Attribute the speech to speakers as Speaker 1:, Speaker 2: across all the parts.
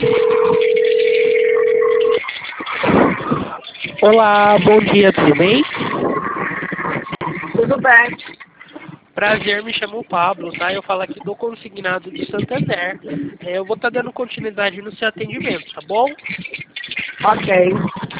Speaker 1: Olá, bom dia, tudo bem?
Speaker 2: Tudo bem.
Speaker 1: Prazer, me chamo Pablo, tá? Eu falo aqui do Consignado do Santander. Eu vou estar dando continuidade no seu atendimento, tá bom?
Speaker 2: Ok.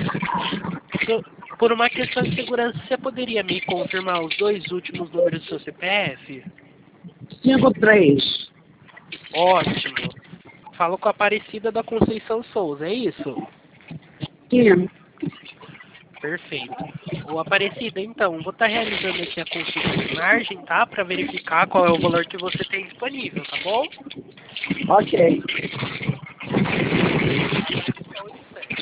Speaker 1: Por uma questão de segurança, você poderia me confirmar os dois últimos números do seu CPF?
Speaker 2: 53.
Speaker 1: Ótimo. Falo com a Aparecida da Conceição Souza, é isso?
Speaker 2: Sim.
Speaker 1: Perfeito. Ô Aparecida, então, vou estar realizando aqui a consulta de margem, tá? Para verificar qual é o valor que você tem disponível, tá bom?
Speaker 2: Ok.
Speaker 1: Com licença.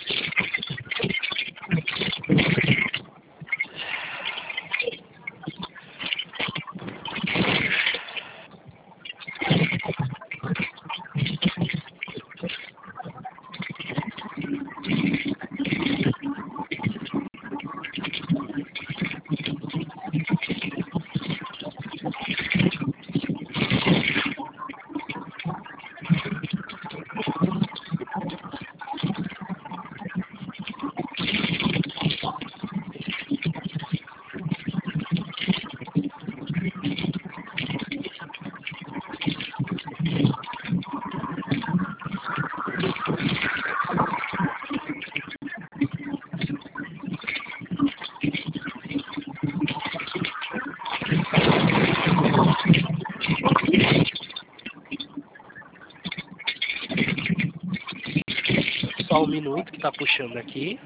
Speaker 1: Só um minuto que tá puxando aqui.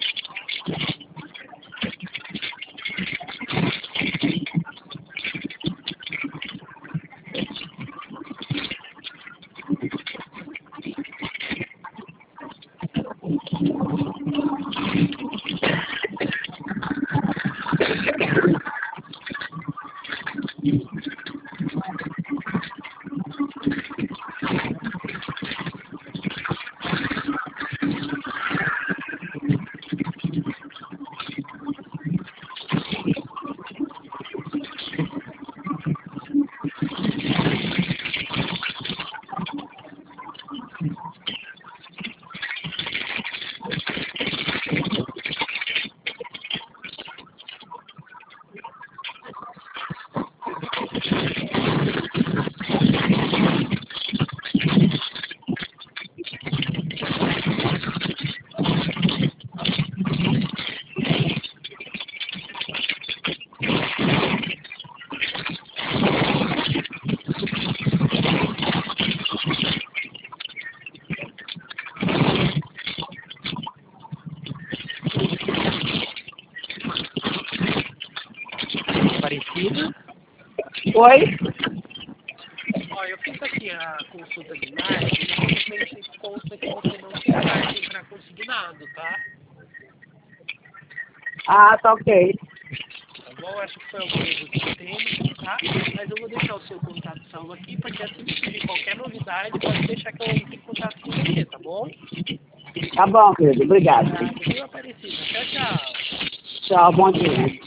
Speaker 1: Aparecida?
Speaker 2: Oi?
Speaker 1: Ó, eu fiz aqui a consulta de margem, infelizmente consta que você não tem margem para consignado, tá?
Speaker 2: Ah, tá ok.
Speaker 1: Tá bom? Acho que foi algum erro de sistema, tá? Mas eu vou deixar o seu contato salvo aqui, porque assim que surgir qualquer novidade, pode deixar que eu entre em contato com você, tá bom?
Speaker 2: Tá bom, querido. Obrigado.
Speaker 1: Obrigado, viu, Aparecida? Tchau, tchau.
Speaker 2: Tchau, bom dia.